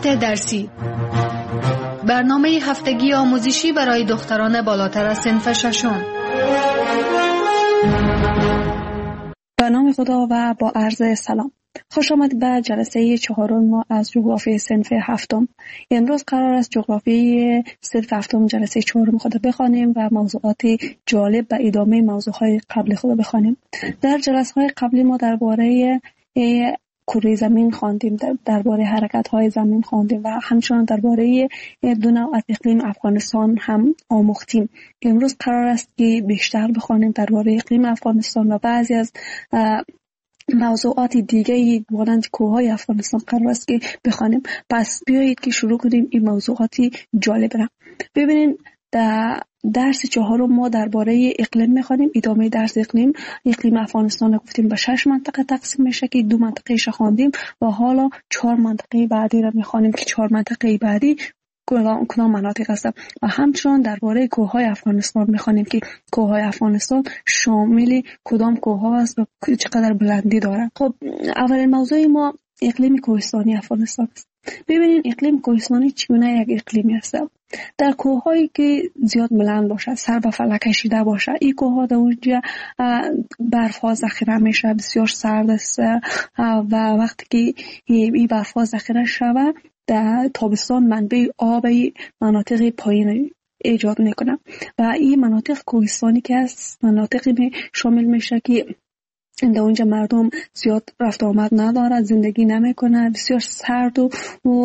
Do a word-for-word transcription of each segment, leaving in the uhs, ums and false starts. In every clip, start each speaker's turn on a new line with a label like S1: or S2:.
S1: موضوعات درسی، برنامه هفتگی آموزشی برای دختران بالاتر از صنف ششم.
S2: به نام خدا و با عرض سلام. خوش آمد به جلسه چهارم ما از جغرافی صنف هفتم. امروز قرار است جغرافی صنف هفتم جلسه چهارم خود بخوانیم و موضوعات جالب و ادامه موضوعهای قبل خود بخوانیم. در جلسه‌های قبلی ما درباره کره زمین خواندیم، درباره حرکت‌های زمین خواندیم و همچنان درباره دو نوع از اقلیم افغانستان هم آموختیم. امروز قرار است که بیشتر بخوانیم درباره اقلیم افغانستان و بعضی از موضوعات دیگه مانند کوههای افغانستان قرار است که بخوانیم. پس بیایید که شروع کنیم این موضوعاتی جالب را. ببینید در درس چهارم ما درباره اقلیم می‌خوانیم. ادامه درس اقلیم اقلیم افغانستان گفتیم به شش منطقه تقسیم میشه که دو منطقه ش خواندیم و حالا چهار منطقه بعدی را می‌خوانیم که چهار منطقه بعدی کدام کدام مناطق هستند و همچنان درباره کوههای افغانستان می‌خوانیم که کوههای افغانستان شامل کدام کوه‌ها است و چقدر بلندی دارند. خب اولین موضوع ما اقلیم کوهستانی افغانستان است. ببینید اقلیم کوهستانی چگونه یک اقلیمی است. در کوه‌هایی که زیاد بلند باشه، سر به فلک کشیده باشه، این کوه‌ها در اونجا برف‌ها ذخیره میشه، بسیار سرد است و وقتی که این برف‌ها ذخیره شود در تابستان منبع آب مناطق پایین ایجاد میکنه و این مناطق کوهستانی که است مناطقی شامل میشه که در اونجا مردم زیاد رفت آمد نداره، زندگی نمیکنه، بسیار سرد و,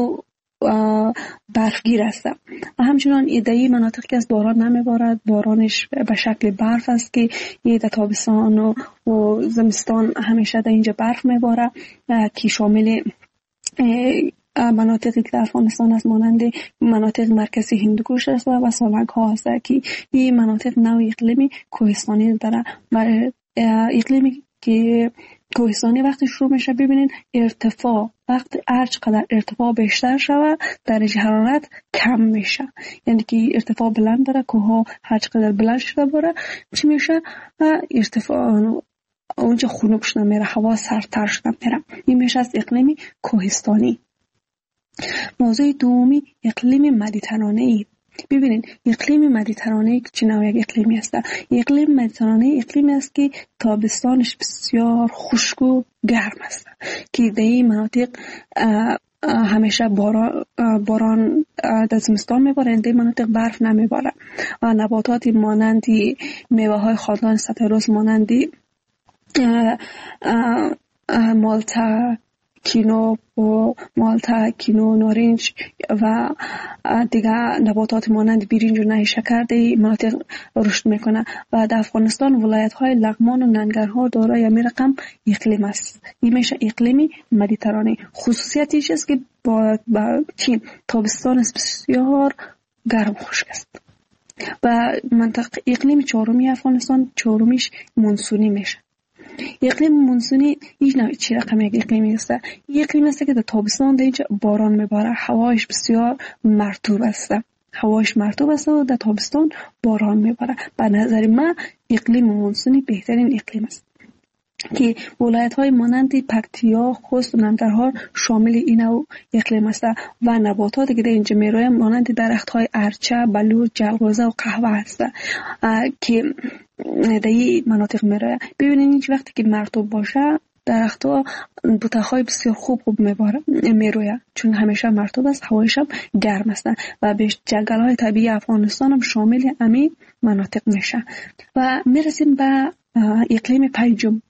S2: و برفگیر است و همچنان ایدهی مناطق که از باران نمیبارد، بارانش به شکل برف است که یه در تابستان و, و زمستان همیشه در اینجا برف میباره که شامل مناطقی که در افغانستان است مانند مناطق مرکزی هندوکش است و سالنگ ها است که این مناطق نوع اقلیمی کوهستانی داره و اقلیمی که کوهستانی وقتی شروع میشه ببینید ارتفاع وقتی هر چقدر ارتفاع بیشتر شود درجه حرارت کم میشه، یعنی که ارتفاع بلند داره کوه هر چقدر بلند شده بره چی میشه و ارتفاع اونجا خنک شده میره، هوا سردتر شده میره. این میشه از اقلیمی کوهستانی. موضوع دومی اقلیم مدیترانه‌ای. ببینید اقلیم مدیترانه‌ای چه نوع یک اقلیمی است؟ اقلیم مدیترانه‌ای اقلیمی است که تابستانش بسیار خشک و گرم است که در این مناطق همیشه باران باران در زمستان میباره، در مناطق برف نمیباره و نباتات مانند میوه‌های خاندان ستروس مانند مالتا کینو و مالتا، کینو، نارنج و دیگه نباتات مانند برنج و نهی شکر در مناطق رشد میکنه و در افغانستان ولایت های لغمان و ننگرهار دارای همین رقم اقلیم است. این میشه اقلیمی مدیترانه. خصوصیتش است که با, با چین تابستان بسیار گرم خشک است و منطقه اقلیم چهارمی افغانستان چهارمیش مونسونی میشه. اقلیم مونسونی هیچ نوع چی رقم یک اقلیمی است. یک اقلیم است که در تابستان در اینجا باران میباره، هوایش بسیار مرطوب است هوایش مرطوب است و در تابستان باران میباره. به نظر من اقلیم مونسونی بهترین اقلیم است که ولایت های مانند پکتیا، خوست و ننگرهار شامل این نوع اقلیم است و نباتاتی که در اینجا میرویم مانند درخت های ارچه، بلوط، جلغوزه و قهوه است که در این مناطق میرویم. ببینید هیچ وقتی که مرطوب باشه درخت‌ها بوته‌های بسیار خوب خوب میباره میروید چون همیشه مرطوب است، هوایش هم گرم است و بیش جنگل‌های طبیعی افغانستان هم شامل همین مناطق میشه. و میرسیم به اقلیم پنجم،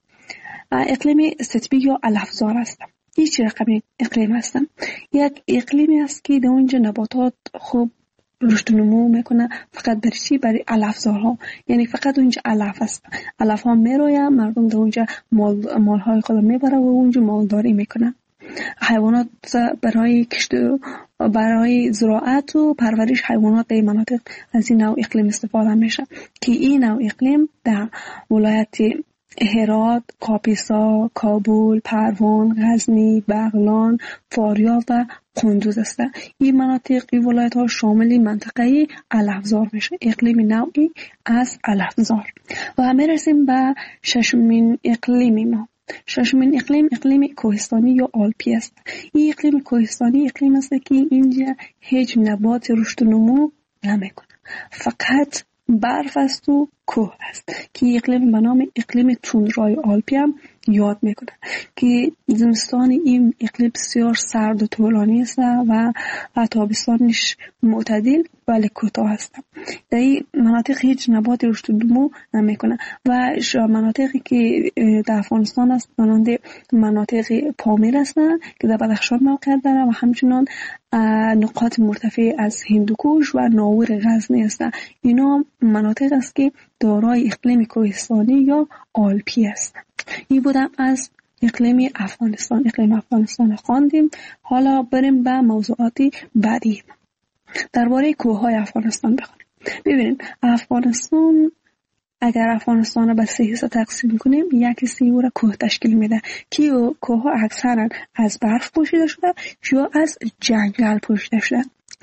S2: اقلیم ستبی یا علفزار است. هیچ رقمی اقلیم است. یک اقلیمی است که در اونجا نباتات خوب رشد و نمو میکنه فقط برای چی؟ برای علفزارها، یعنی فقط اونجا علف است. علف ها میروید، مردم در اونجا مال مالهای خود میبره و اونجا مالداری میکنه. حیوانات برای کشت و برای زراعت و پرورش حیوانات در مناطق از این نوع اقلیم استفاده میشه که این نوع اقلیم در ولایت هرات، کاپیسا، کابل، پروان، غزنی، بغلان، فاریاب و قندوز است. این مناطق این ولایت ها شامل منطقه علفزار میشه، اقلیم نوعی از علفزار. و می رسیم به ششمین اقلیم ما، ششمین اقلیم اقلیم کوهستانی یا آلپی است. این اقلیم کوهستانی اقلیم است که اینجا هیچ نبات رشد و نمو نمیکنه، فقط برف است و کوه است که اقلیم به نام اقلیم توندرای آلپی هم یاد میکنه که زمستان این اقلیم بسیار سرد و طولانی است و تابستانش معتدل ولی کوتاه است. در این مناطق هیچ نبات رشد و نمو نمیکنه و مناطقی که در افغانستان است مانند مناطق پامیر هستند که در بدخشان موقعیت داره و همچنان نقاط مرتفع از هندوکوش و ناور غزنی هستند. اینا مناطق است که دارای اقلیم کوهستانی یا آلپی است. این بودم از اقلیم افغانستان. اقلیم افغانستان خواندیم. حالا بریم به موضوعات بعدی. درباره کوههای افغانستان بخونیم. ببینید افغانستان، اگر افغانستان را به سه حصه تقسیم کنیم، یک حصه او را کوه تشکیل میده که کوه ها اکثرا از برف پوشیده شده یا از جنگل پوشیده شده.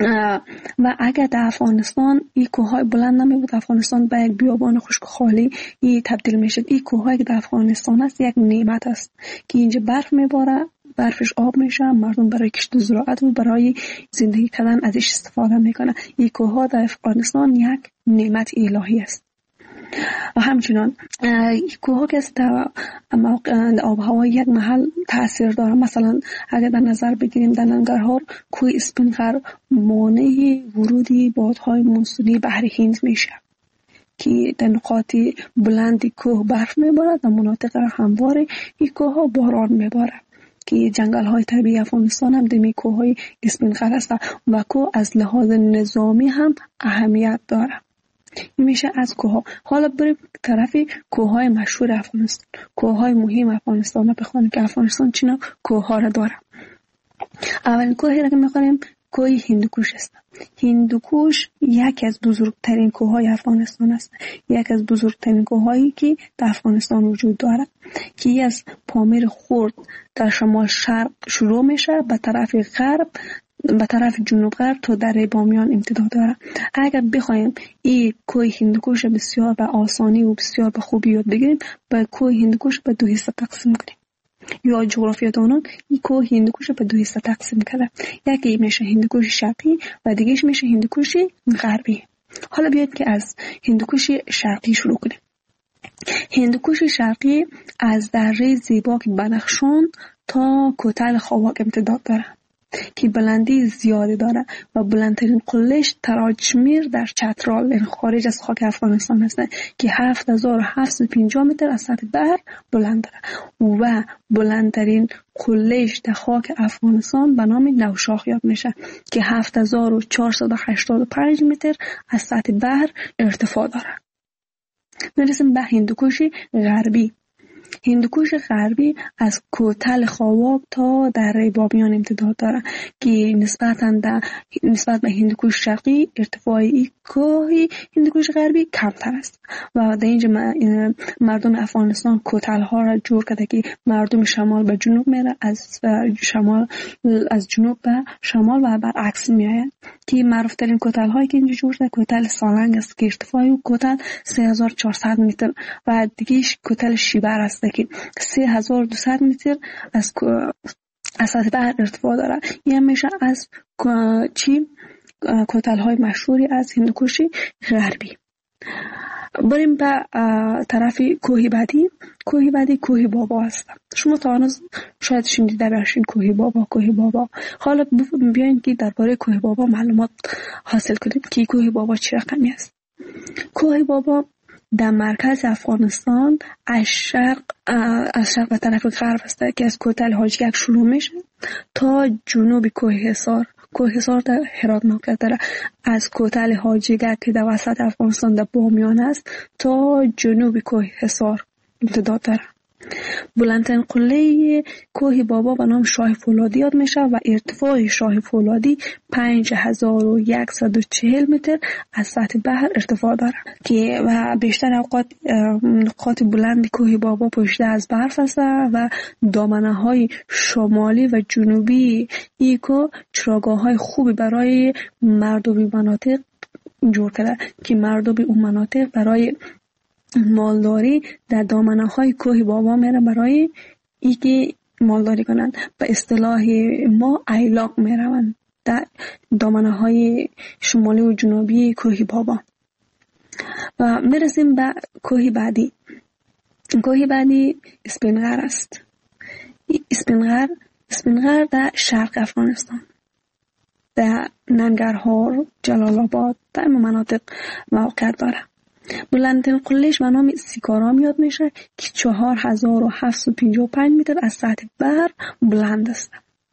S2: و اگر در افغانستان این کوههای بلند نمی بود، افغانستان به یک بیابان خشک خالی ای تبدیل میشد. این کوههایی که در افغانستان است یک نعمت است که اینجا برف میباره، برفش آب میشه، مردم برای کشت زراعت و برای زندگی کردن ازش استفاده میکنه. این کوهها در افغانستان یک نعمت الهی است. و همچنان کوه که در آب هوا یک محل تاثیر داره. مثلا اگر در نظر بگیریم در ننگرهار کوه اسپینغر مانع ورودی بادهای مونسونی بحر هند میشه که در نقاط بلند کوه برف میبارد و مناطق هموار این کوه ها باران میبارد که جنگل های طبیعی افغانستان هم دمی کوه های اسپینغر است و کوه از لحاظ نظامی هم اهمیت داره. این میشه از کوه. حالا بریم طرف کوه های مشهور افغانستان، کوه های مهم افغانستان رو بخونیم که افغانستان چینا کوه ها را داره. اولین کوهی را که میخونیم کوه هندوکوش است. هندوکوش یکی از بزرگترین کوه های افغانستان است، یکی از بزرگترین کوه هایی که در افغانستان وجود داره که از پامیر خرد در شمال شرق شروع میشه به طرف غرب به طرف جنوب غرب تا دره بامیان امتداد داره. اگر بخوایم این کوه هندوکوش بسیار به آسانی و بسیار به خوبی یاد بگیریم، با کوه هندوکوش به دو حصه تقسیم کنیم. یا جغرافیادانان این کوه هندوکوش به دو حصه تقسیم کرده، یکی میشه هندوکوش شرقی و دیگهش میشه هندوکوش غربی. حالا بیاید که از هندوکوش شرقی شروع کنیم. هندوکوش شرقی از دره زیباک بدخشان تا کوتل خواک امتداد داره که بلندی زیادی داره و بلندترین قلهش تراجمیر در چترال، این خارج از خاک افغانستان هست که هفت هزار و هفتصد و پنجاه متر از سطح بحر بلند داره و بلندترین قلهش در خاک افغانستان به نام نوشاخ یاد میشه که هفت هزار و چهارصد و هشتاد و پنج متر از سطح بحر ارتفاع داره. میرسیم به هندوکوش غربی. هندوکوش غربی از کوتل خواک تا دره بامیان امتداد داره که نسبتاً در نسبت به هندوکوش شرقی ارتفاعی کوه هندوکوش غربی کمتر است و در اینجا مردم افغانستان کوتل ها را جور کرده که مردم شمال به جنوب میره، از شمال از جنوب به شمال و برعکس میآید که معروف ترین کوتل هایی که اینجا جور شده کوتل سالنگ است که ارتفاعی کوتل سه هزار و چهارصد متر و دیگهش کوتل شیبر است که سه هزار و دویست متر از از سطح بحر ارتفاع داره. این میشه از چی کوتل های مشهوری از هندوکوش غربی. بریم به طرف کوه بعدی. کوه بعدی کوه بابا است. شما تا آن شاید شنیده باشین کوه بابا کوه بابا. حالا بیاین که درباره کوه بابا معلومات حاصل کنیم که کوه بابا چه رقمی است. کوه بابا در مرکز افغانستان از شرق از شرق به طرف غرب است که از کوتل حاجگک شروع میشه تا جنوب کوه حصار. کوه حصار در هرات موقعیت داره. از کوتل حاجگک که در وسط افغانستان در بامیان است تا جنوب کوه حصار امتداد داره. بلندترین قله کوه بابا به نام شاه فولادی یاد میشه و ارتفاع شاه فولادی پنج هزار و صد و چهل متر از سطح بحر ارتفاع داره که و بیشتر اوقات نقاط بلند کوه بابا پوشیده از برف است و دامنه های شمالی و جنوبی ایکو چراگاه های خوبی برای مردم مناطق جور کرده که مردم اون مناطق برای مالداری در دامنه های کوه بابا میره برای ای که مالداری کنند به اصطلاح ما ایلاق می روند در دامنه های شمالی و جنوبی کوه بابا. و می رسیم به کوه بعدی. کوه بعدی اسپینغر است. اسپینغر اسپینغر در شرق افغانستان، در ننگرهار، جلال آباد، در این مناطق موقعیت داره. بلندترین قلهش به نام سیکارام یاد میشه که چهار هزار و هفتصد و پنجاه و پنج متر از سطح بحر بلند است.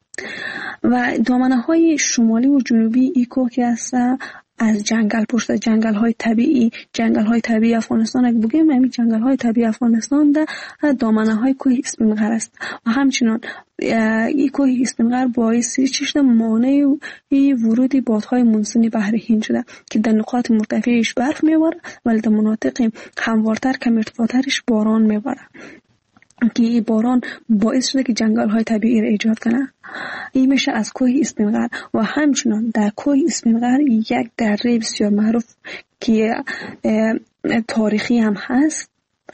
S2: و دامنه های شمالی و جنوبی ای کوه که است از جنگل پشت جنگل های طبیعی جنگل های طبیعی افغانستان اگه بگیم همین جنگل های طبیعی افغانستان در دامنه های کوه اسپینغر است. و همچنین این کوه اسپینغر باعث چشم مانع ورود بادهای مونسونی بحر هند شده که در نقاط مرتفعش برف میباره ولی در مناطق هموارتر کم ارتفاعترش باران میباره که باران باعث شده که جنگل های طبیعی را ایجاد کنه. این میشه از کوه اسپینغر. و همچنین در کوه اسپینغر یک دره بسیار معروف که تاریخی هم هست،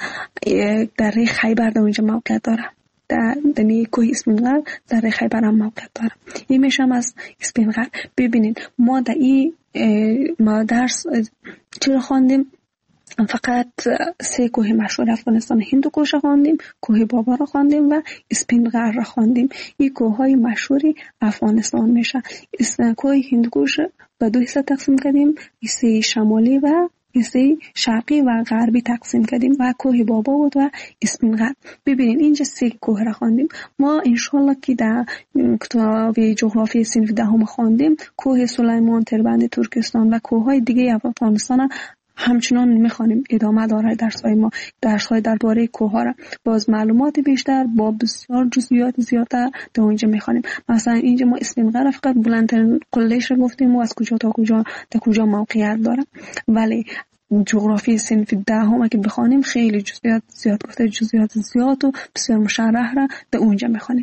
S2: دره خیبر در اونجا موقعیت داره. در دمی کوه اسپینغر دره خیبر هم موقعیت داره. این میشه از اسپینغر. ببینید ما در این ما درس چرا خواندیم؟ فقط سه کوه مشهور افغانستان هندوکش را خواندیم، کوه بابا را خواندیم و اسپینغر را خواندیم. این کوه های مشهوری افغانستان میشه. کوه هندوکش به دو حصه تقسیم کردیم، حصه شمالی و حصه شرقی و غربی تقسیم کردیم و کوه بابا بود و اسپینغر. ببینید اینجا سه کوه را خواندیم. ما انشالله که در کتاب جغرافی صنف دهم خواندیم کوه سلیمان، تربند ترکستان و کوه های دیگه افغانستان همچنان میخوانیم. ادامه داره درس‌های ما، درس‌های درباره کوه‌ها را باز معلومات بیشتر با بسیار جزئیات زیادتر در اونجا میخوانیم. مثلا اینجا ما اسپینغر فقط بلندترین قلهش رو گفتیم و از کجا تا کجا تا کجا موقعیت داره، ولی جغرافی صنف دهم که بخوانیم خیلی جزئیات زیاد گفته، جزئیات زیاد و بسیار مشرح را در اونجا میخوانیم.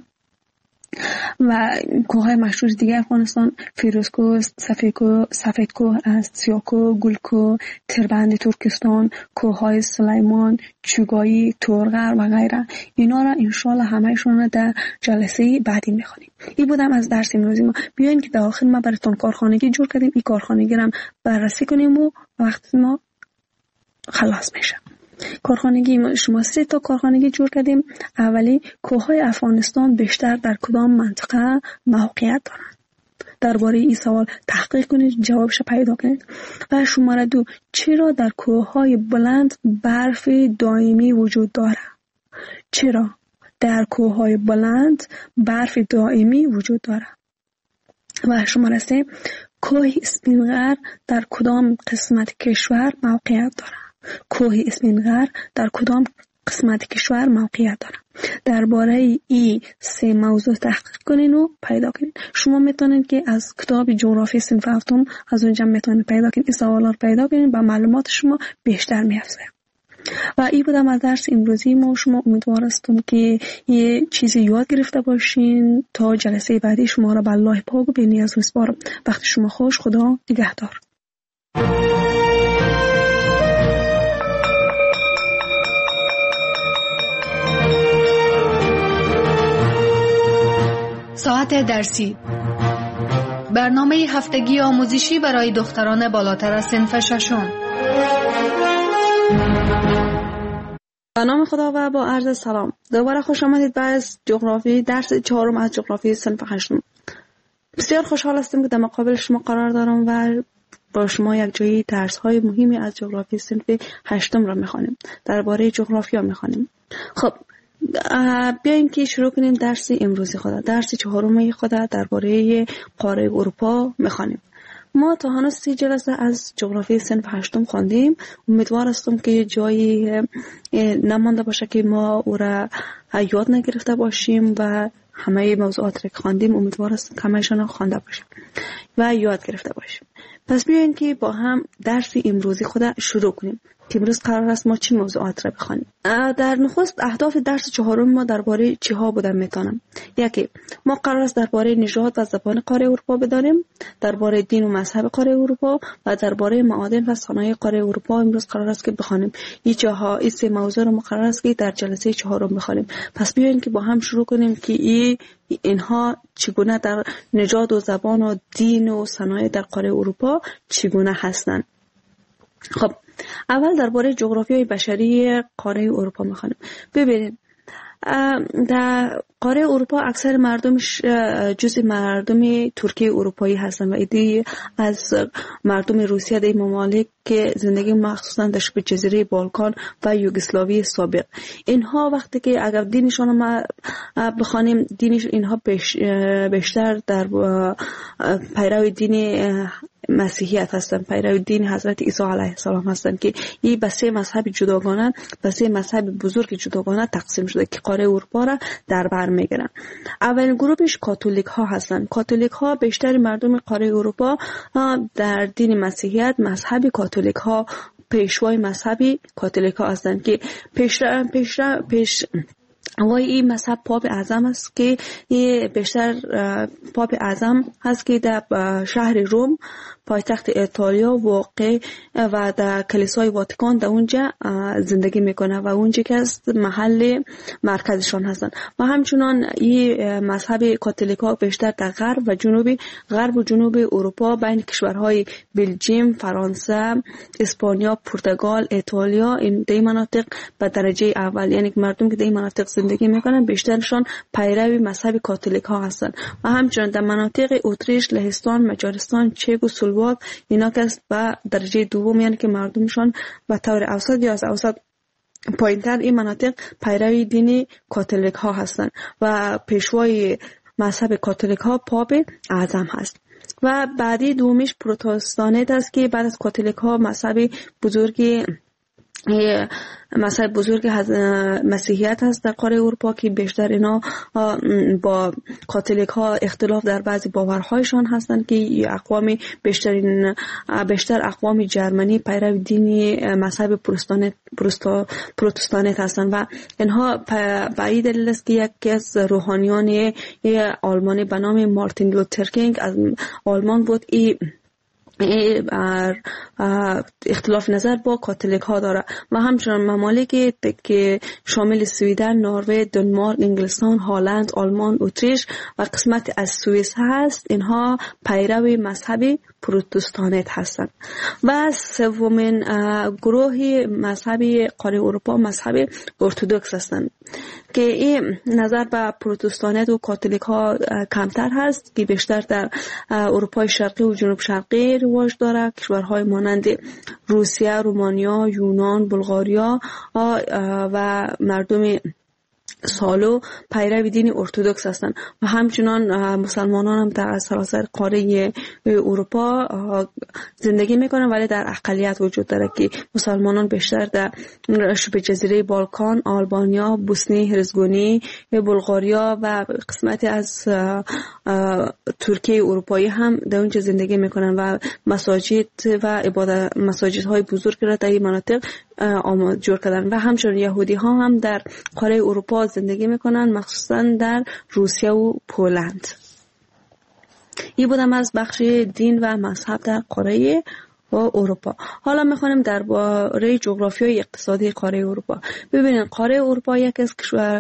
S2: و کوههای مشهور دیگه افغانستان فیروزکوه، سفیدکوه، سفیدکوه است، سیاکوه، گلکوه، تربند ترکستان، کوههای سلیمان، چوگایی، تورغر و غیره. اینا را انشالله همهشون را در جلسه بعدی میخونیم. این بودم از درس امروزی ما. بیاین که در آخر ما براتون کارخانگی جور کردیم. این کارخانگی را بررسی کنیم و وقت ما خلاص میشه. کارخانگی شما سه تا کارخانگی جور کردیم. اولی کوههای افغانستان بیشتر در کدام منطقه موقعیت دارند؟ درباره این سوال تحقیق کنید، جوابش پیدا کنید. و شماره دو چرا در کوههای بلند برف دائمی وجود داره؟ چرا در کوههای بلند برف دائمی وجود داره؟ و شماره سه کوه اسپینغر در کدام قسمت کشور موقعیت داره؟ کوه اسپینغر در کدام قسمت کشور موقعیت داره؟ درباره این سه موضوع تحقیق کنین و پیدا کنین. شما میتونید که از کتاب جغرافی صنف هفتم از اونجا میتونید پیدا کنین. این سوالا رو پیدا کنین و معلومات شما بیشتر میافزه. و این بودم از درس امروزی ما. شما امیدوارستم که یه چیزی یاد گرفته باشین. تا جلسه بعدی شما را به الله پاک و بی‌نیاز میسپارم. وقت شما خوش. خدا نگهدار.
S1: ساعت درسی، برنامه هفتگی آموزشی برای دختران بالاتر از صنف ششم.
S2: به نام خدا و با عرض سلام. دوباره خوش آمدید به از جغرافی درس چهارم از جغرافی صنف هشتم. بسیار خوشحال هستم که در مقابل شما قرار دارم و با شما یک جایی درس های مهمی از جغرافی صنف هشتم را میخوانیم. درباره جغرافیا میخوانیم. خب بیاین که شروع کنیم درس امروزی خدا. درس چهارم خدا درباره قاره اروپا میخوانیم. ما تا هنوز سی جلسه از جغرافی صنف هشتم خواندیم. امیدوار هستم که جایی نمانده باشه که ما او را یاد نگرفته باشیم و همه موضوعات را که خواندیم امیدوار هستم که همه‌شان خوانده باشیم و یاد گرفته باشیم. پس بیاین که با هم درس امروزی خدا شروع کنیم. که امروز قرار است ما چی موضوعات را بخوانیم. در نخست اهداف درس چهارم ما درباره چی ها بودن میتونم. یکی، ما قرار است درباره نژاد و زبان قاره اروپا بدانیم، درباره دین و مذهب قاره اروپا و درباره معادن و صنایع قاره اروپا امروز قرار است که بخوانیم. این جاها این سه موضوع رو ما قرار است که در جلسه چهارم بخوانیم. پس بیاین که با هم شروع کنیم که این اینها چگونه در نژاد و زبان و دین و صنایع در قاره اروپا چگونه هستند. خب اول درباره جغرافیای بشری قاره اروپا میخوانیم. ببینید در قاره اروپا اکثر مردمش جزء مردم ترکیه اروپایی هستند و ایده از مردم روسیه در ممالک که زندگی مخصوصا در شبه جزیره بالکان و یوگسلاوی سابق. اینها وقتی که اگر دینشون ما بخوانیم، دینش اینها بیشتر در پیرو دین مسیحیت هستند، پیرو دین حضرت عیسی علیه السلام هستند که این به سه مذهب جداگانه، به سه مذهب بزرگ جداگانه تقسیم شده که قاره اروپا را در بر میگیرن. اولین گروهش کاتولیک ها هستند. کاتولیک ها بیشتر مردم قاره اروپا در دین مسیحیت، مذهب کاتولیک ها پیشوای مذهبی کاتولیک ها هستند که پیش پیش پیش وای این مذهب پاپ اعظم است که بیشتر پاپ اعظم هست که در شهر روم پایتخت ایتالیا واقع و در کلیسای واتیکان در اونجا زندگی میکنه و اونجا که است محل مرکزشان هستند. و همچنان این مذهب کاتولیکا بیشتر در غرب و جنوب غرب و جنوب اروپا بین کشورهای بلژیم، فرانسه، اسپانیا، پرتغال، ایتالیا این دی مناطق به درجه اول، یعنی مردم که در این مناطق زندگی میکنن بیشترشان پیرو مذهب کاتولیک ها هستند. و همچنان در مناطق اتریش، لهستان، مجارستان، چک و سلواک اینا که است به درجه دوم، یعنی که مردمشان به طور اوسط یا از اوسط پایینتر این مناطق پیرو دین کاتولیک ها هستند و پیشوای مذهب کاتولیک ها پاپ اعظم هست. و بعدی دومیش پروتستانت است که بعد از کاتولیک ها مذهب بزرگی مذهب بزرگ مسیحیت هست در قاره اروپا که بیشتر اینا با کاتولیک ها اختلاف در بعضی باورهایشان هستند که اقوام بیشترین بیشتر اقوام جرمنی پیرو دین مذهب پروتستانت پروتستانت هستند و اینها به این دلیل است که یکی از روحانیان آلمانی به نام مارتین لوتر کینگ از آلمان بود ای اختلاف نظر با کاتولیک ها داره و همچنان ممالک که شامل سویدن، نروژ، دانمارک، انگلستان، هلند، آلمان، اتریش و قسمت از سوئیس هست اینها پیرو مذهب پروتستانت هستند. و سومین گروه مذهبی قاره اروپا مذهب ارتدوکس هستند که این نظر به پروتستانت و کاتولیک ها کمتر هست که بیشتر در اروپای شرقی و جنوب شرقی رواج داره. کشورهای مانند روسیه، رومانیا، یونان، بلغاریا و مردم سالو پیرو دین ارتدوکس هستند و همچنان مسلمانان هم در سراسر قاره اروپا زندگی میکنن، ولی در اقلیت وجود داره که مسلمانان بیشتر در شبه جزیره بالکان، آلبانیا، بوسنی هرزگونی، بلغاریا و قسمتی از ترکیه اروپایی هم در اونجا زندگی میکنن و مساجد و عبادت مساجدهای بزرگ را در این مناطق آماده جور کردن. و همچنین یهودی ها هم در قاره اروپا زندگی میکنن، مخصوصا در روسیه و پولند. این بودم از بخش دین و مذهب در قاره و اروپا. حالا میخوانیم درباره جغرافیای اقتصادی قاره اروپا. ببینید قاره اروپا یک از کشور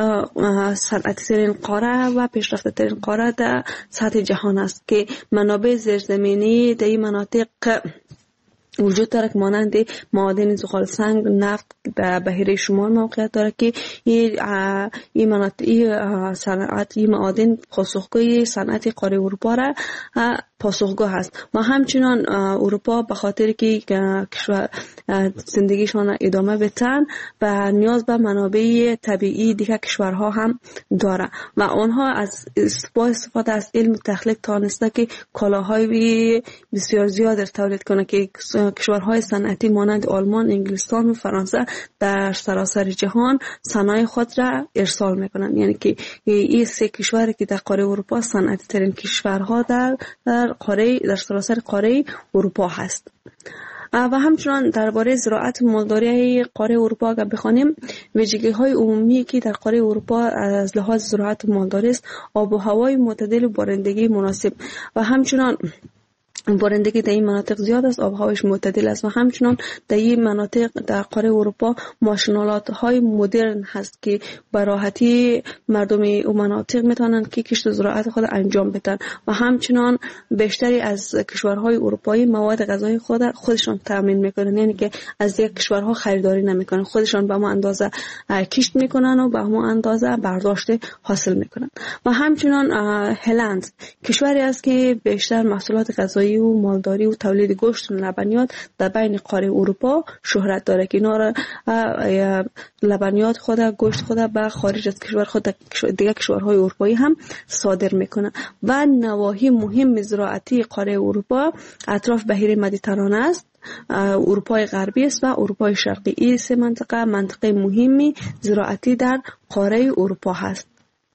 S2: صنعتی ترین قاره و پیشرفته ترین قاره در سطح جهان است که منابع زیرزمینی در این مناطق وجود داره که مانند معادن زغال سنگ، نفت در بحیره شمال موقعیت داره که این مناطق این صنعت این معادن پاسخگوی صنعت قاره اروپا را پاسخگو هست. و همچنان اروپا به خاطر که کشور زندگیشان ادامه بدن و نیاز به منابع طبیعی دیگر کشورها هم داره و آنها از با استفاده از علم تخلیق توانسته که کالاهای بسیار زیاد را تولید کنه که کشورهای صنعتی مانند آلمان، انگلستان و فرانسه در سراسر جهان صنایع خود را ارسال میکنن. یعنی که این سه کشوری که در قاره اروپا صنعتی ترین کشورها در در قاره در سراسر قاره اروپا هست. و همچنان درباره زراعت مالداری قاره اروپا اگر بخوانیم، ویژگی‌های عمومی که در قاره اروپا از لحاظ زراعت مالداری است آب و هوای معتدل و بارندگی مناسب و همچنان بارندگی در این مناطق زیاد است، آب و هوایش معتدل است و همچنان در این مناطق در قاره اروپا ماشینالات های مدرن هست که به راحتی مردم این مناطق میتونن که کشت و زراعت خود انجام بدن و همچنان بیشتری از کشورهای اروپایی مواد غذایی خود خودشان تامین میکنن، یعنی که از یک کشورها خریداری نمیکنن، خودشان به همون اندازه کشت میکنن و به همون اندازه برداشت حاصل میکنن. و همچنان هلند کشوری است که بیشتر محصولات غذایی و مالداری و تولید گوشت و لبنیات در بین قاره اروپا شهرت داره که اینا را لبنیات خود گوشت خود به خارج از کشور خود دیگه کشورهای اروپایی هم صادر میکنه. و نواحی مهم زراعتی قاره اروپا اطراف بحیره مدیترانه است، اروپای غربی است و اروپای شرقی. این سه منطقه منطقه مهمی زراعتی در قاره اروپا هست.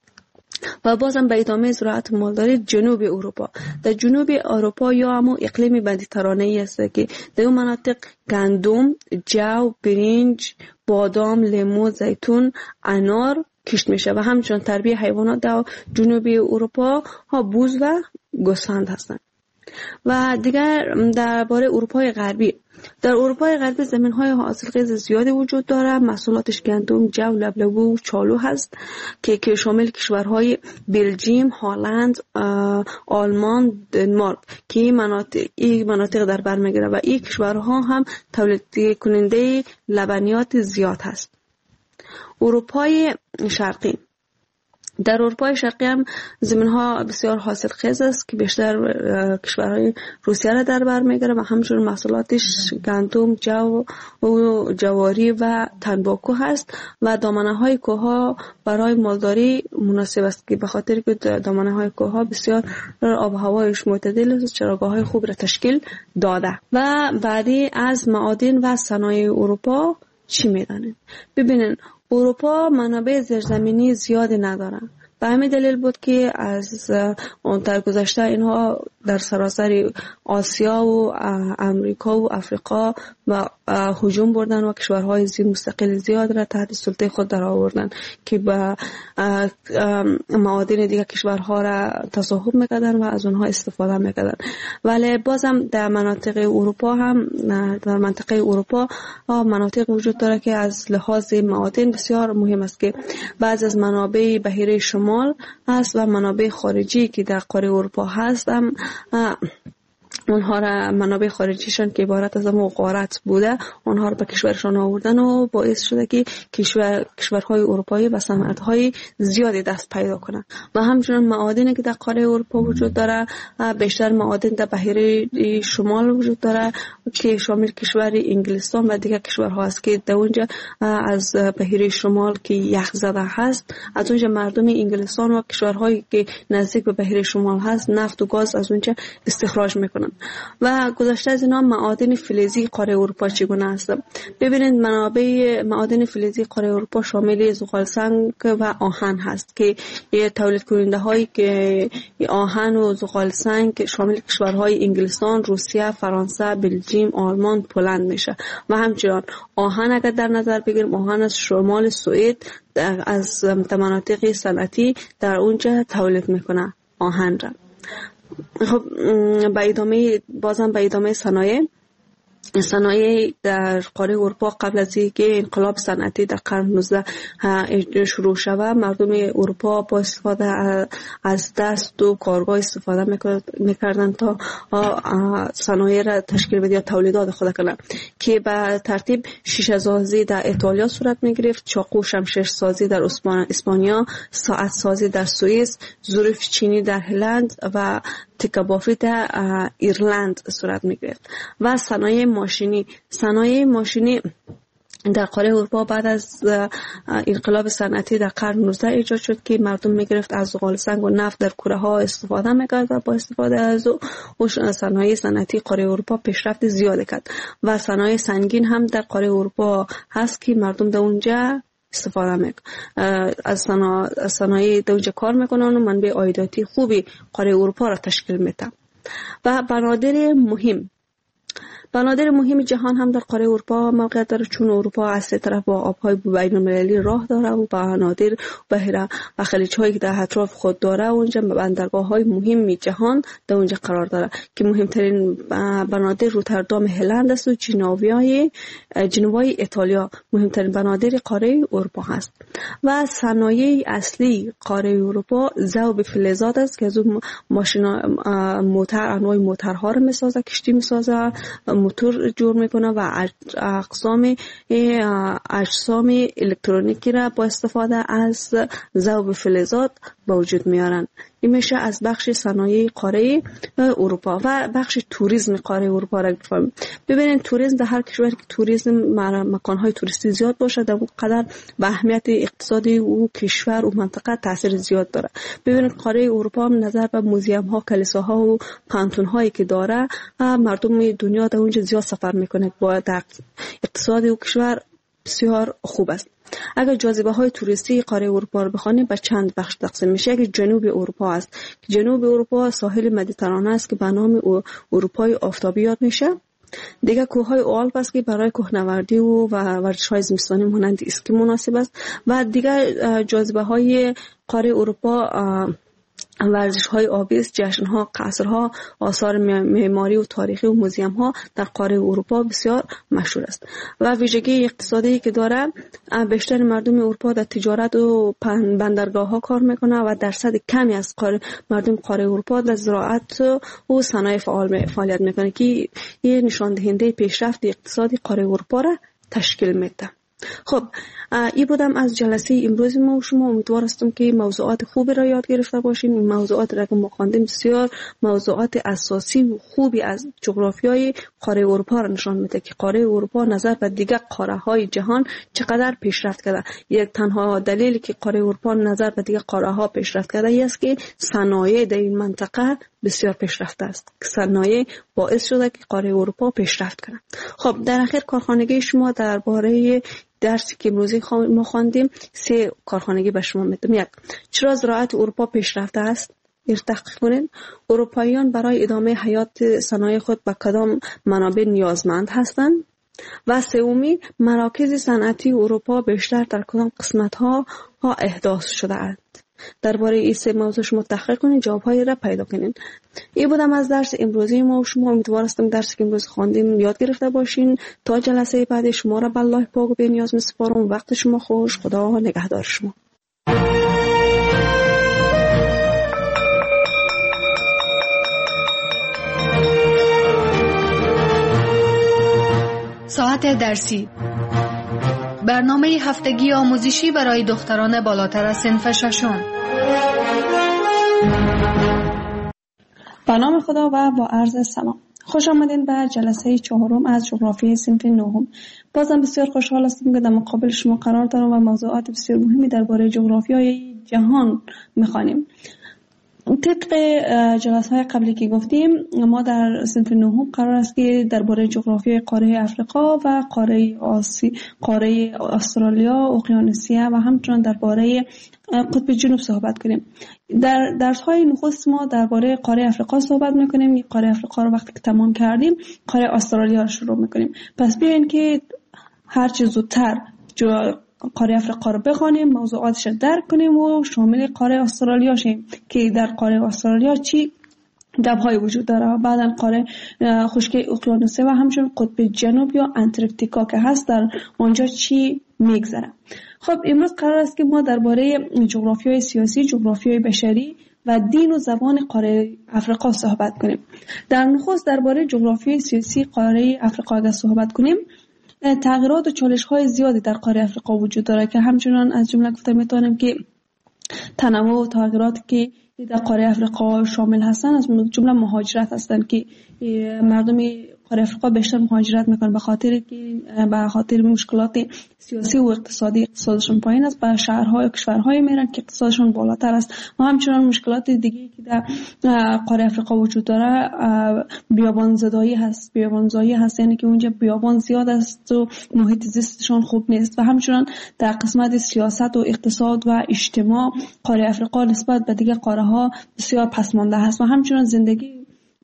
S2: و بازم به ادامه زراعت مالداری جنوب اروپا، در جنوب اروپا یا همون اقلیم مدیترانه‌ای است که در اون مناطق گندم، جو، برنج، بادام، لیمو، زیتون، انار کشت میشه و همچنین تربیت حیوانات در جنوب اروپا ها بوز و گوسفند هستند. و دیگر درباره اروپای غربی، در اروپای غربی زمین‌های حاصلخیز زیادی وجود دارد. محصولاتش گندم، جو، لبلبو و چالو هست که که شامل کشورهای بلژیم، هلند، آلمان، دنمارک که این مناطق این مناطق در بر میگیره و این کشورها هم تولید کننده لبنیات زیاد هست. اروپای شرقی، در اروپای شرقی هم زمین‌ها بسیار حاصلخیز است که بیشتر کشورهای روسیه را در بر میگیره و همچنین محصولاتش گندم، جو و جواری و تنباکو هست و دامنه‌های کوه‌ها برای مالداری مناسب است که به خاطر که دامنه‌های کوه‌ها بسیار آب و هوایش معتدل است، چراگاه‌های خوب را تشکیل داده. و بعدی از معادن و صنایع اروپا چی میدانید؟ ببینین اروپا منابع زیرزمینی زیادی نداره. به همین دلیل بود که از اون در گذشته اینها در سراسر آسیا و امریکا و افریقا و هجوم بردن و کشورهای زیر مستقل زیاد را تحت سلطه خود در آوردن که با معادن دیگر کشورها را تصاحب میکردن و از اونها استفاده میکردن. ولی بازم در مناطق اروپا هم در منطقه اروپا مناطق وجود داره که از لحاظ معادن بسیار مهم است که بعض از منابع بحیره شمال هست و منابع خارجی که در قاره اروپا هست هم اونها را منابع خارجیشان که عبارت از همون غارت بوده اونها را به کشورشان آوردن و باعث شده که کشور کشورهای اروپایی به صنعت‌های زیادی دست پیدا کنند. و همچنین معادنی که در قاره اروپا وجود داره بیشتر معادن در بحیره شمال وجود داره که شامل کشور انگلستان و دیگر کشورها است که در اونجا از بحیره شمال که یخ زده هست از اونجا مردم انگلستان و کشورهایی که نزدیک به بحیره شمال هست نفت و گاز از اونجا استخراج میکنن. و گذشته از اینا معادن فلزی قاره اروپا چگونه است؟ ببینید منابع معادن فلزی قاره اروپا شامل زغال سنگ و آهن هست که تولید کننده هایی که آهن و زغال سنگ شامل کشورهای انگلستان، روسیه، فرانسه، بلژیم، آلمان، پولند میشه. و همچنین آهن اگر در نظر بگیریم آهن از شمال سوئد از مناطق صنعتی در اونجا تولید میکنه آهن را. خب به ادامه بازم به ادامه صنایع صنایع در قاره اروپا قبل از اینکه انقلاب صنعتی در قرن نوزدهم شروع شود مردم اروپا با استفاده از دست و کارگاه استفاده میکردن تا صنایع را تشکیل بده یا تولیدات خود کنند که به ترتیب شیشه سازی در ایتالیا صورت میگرفت، چاقو شمشیر سازی در اسپانیا، ساعت سازی در سوئیس، ظروف چینی در هلند و تکه بافی در ایرلند صورت میگرفت. و صنایع ماشینی صنایع ماشینی در قاره اروپا بعد از انقلاب صنعتی در قرن نوزدهم ایجاد شد که مردم میگرفت از زغال سنگ و نفت در کوره ها استفاده میکرد و با استفاده از او صنایع صنعتی قاره اروپا پیشرفت زیاد کرد. و صنایع سنگین هم در قاره اروپا هست که مردم در اونجا استفاده میکنن از صنایع در اونجا کار میکنن و منبع عایداتی خوبی قاره اروپا را تشکیل میده. و بنادر مهم بنادر مهم جهان هم در قاره اروپا موقعیت داره، چون اروپا از سه طرف با آبهای بین‌المللی راه داره و بنادر بحیره و خلیج‌هایی که در اطراف خود داره اونجا بندرگاه‌های مهم جهان در اونجا قرار داره که مهمترین بنادر روتردام هلند است و جنوبیای جنوبای ایتالیا مهمترین بنادر قاره اروپا هست. و صنایع اصلی قاره اروپا ذوب فلزات است که از اون ماشینا موتور انواع موتورها رو میسازه، کشتی میسازه، موتور جور میکنه و اقسام اجسام الکترونیکی را با استفاده از ذوب فلزات به وجود میارن. این میشه از بخش صنایع قاره اروپا. و بخش توریسم قاره اروپا را بفهمیم. ببینید توریسم در هر کشور که توریسم مکانهای توریستی زیاد باشه در اون قدر به اهمیت اقتصادی او کشور و منطقه تاثیر زیاد داره. ببینید قاره اروپا هم نظر به موزیم ها، کلیساها و پانتون هایی که داره مردم دنیا در اونجا زیاد سفر میکنه، با اقتصادی او کشور بسیار خوب است. اگر جاذبه های توریستی قاره اروپا رو بخوانیم به چند بخش تقسیم میشه. که جنوب اروپا است، جنوب اروپا ساحل مدیترانه است که به نام اروپای آفتابی یاد میشه. دیگه کوههای آلپ است که برای کوهنوردی و ورزش‌های زمستانی مانند اسکی مناسب است. و دیگه جاذبه های قاره اروپا ورزش‌های آبی است، جشن‌ها، قصرها، آثار معماری و تاریخی و موزیم‌ها در قاره اروپا بسیار مشهور است. و ویژگی اقتصادی که داره، بیشتر مردم اروپا در تجارت و بندرگاه‌ها کار میکنه و درصد کمی از قاره مردم قاره اروپا در زراعت و صنایع فعال فعالیت میکنه که این نشان دهنده پیشرفت اقتصادی قاره اروپا را تشکیل میده. خب این بودم از جلسه امروز ما و شما. امیدوار هستم که موضوعات خوبی را یاد گرفته باشین. این موضوعات را که ما خواندیم بسیار موضوعات اساسی و خوبی از جغرافیای قاره اروپا را نشان میده که قاره اروپا نظر به دیگر قاره های جهان چقدر پیشرفت کرده. یک تنها دلیلی که قاره اروپا نظر به دیگر قاره ها پیشرفت کرده است که صنایع در این منطقه بسیار پیشرفته است. صنایع باعث شده که قاره اروپا پیشرفت کنه. خب در اخر کارخانگی شما درباره درسی که امروزی ما خواندیم سه کارخانگی به شما میدم. یک، چرا زراعت اروپا پیشرفته است؟ این تحقیق کنین. اروپاییان برای ادامه حیات صنایع خود به کدام منابع نیازمند هستند؟ و سومی، مراکز صنعتی اروپا بیشتر در کدام قسمت ها ها احداث شده اند؟ درباره این سه موضوع شما تحقیق کنین، جواب‌های را پیدا کنین. این بودم از درس امروزی ما و شما. امیدوار هستم درسی که امروز خواندیم یاد گرفته باشین. تا جلسه بعد شما را به الله پاک و بی‌نیاز می‌سپارم. وقت شما خوش. خدا نگهدار شما.
S1: ساعت درسی، برنامه هفتگی آموزشی برای دختران بالاتر از صنف ششم.
S2: به نام خدا و با عرض سلام. خوش آمدین به جلسه چهارم از جغرافیای صنف نهم. بازم بسیار خوشحال هستم که در مقابل شما قرار دارم و موضوعات بسیار مهمی درباره جغرافیای جهان می‌خوانیم. طبق جلسه‌های قبلی که گفتیم ما در صنف نهم قرار است که درباره جغرافیای قاره افریقا و قاره آسی، قاره استرالیا، اقیانوسیه و همچنین درباره قطب جنوب صحبت کنیم. در درس‌های نخست ما درباره قاره افریقا صحبت می‌کنیم. قاره افریقا رو وقتی که تمام کردیم قاره استرالیا رو شروع می‌کنیم. پس بیاین که هر چه زودتر قاره افریقا رو بخوانیم، موضوعاتش رو درک کنیم و شامل قاره استرالیا شیم که در قاره استرالیا چی گپ‌های وجود داره. بعداً قاره خشکی اقیانوسیه و همچنین قطب جنوب یا انتارکتیکا که هست در اونجا چی میگذره. خب امروز قرار است که ما درباره جغرافیای سیاسی، جغرافیای بشری و دین و زبان قاره افریقا صحبت کنیم. در نخست درباره جغرافیای سیاسی قاره افریقا اگر صحبت کنیم، تغییرات و چالش‌های زیادی در قاره افریقا وجود داره که همچنان از جمله گفته میتونم که تنوع و تغییراتی که در قاره افریقا شامل هستند از جمله مهاجرت هستند که مردم قاره افریقا بیشتر مهاجرت میکنن به خاطر که به خاطر مشکلات سیاسی و اقتصادی اقتصادشون پایین است، به شهرهای و کشورهای میرن که اقتصادشون بالاتر است. و همچنان مشکلات دیگه که در قاره افریقا وجود داره بیابان زدایی هست، بیابان زایی هست، یعنی که اونجا بیابان زیاد است و محیط زیستشون خوب نیست. و همچنان در قسمت سیاست و اقتصاد و اجتماع قاره افریقا نسبت به دیگه قاره ها بسیار پسمانده هست. و همچنان زندگی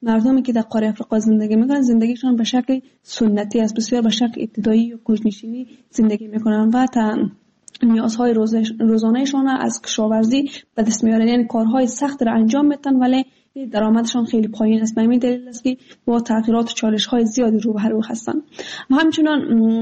S2: مردمی که در قاره افریقا زندگی میکنن زندگیشون به شکل سنتی است، بسیار به شکل ابتدایی و کوچ‌نشینی زندگی میکنن و تا نیازهای روزانهشان از کشاورزی به دست میارن، یعنی کارهای سخت را انجام میدن ولی درآمدشان خیلی پایین است. به همین دلیل است که با تغییرات و چالش‌های زیادی روبرو هستند. و همچنین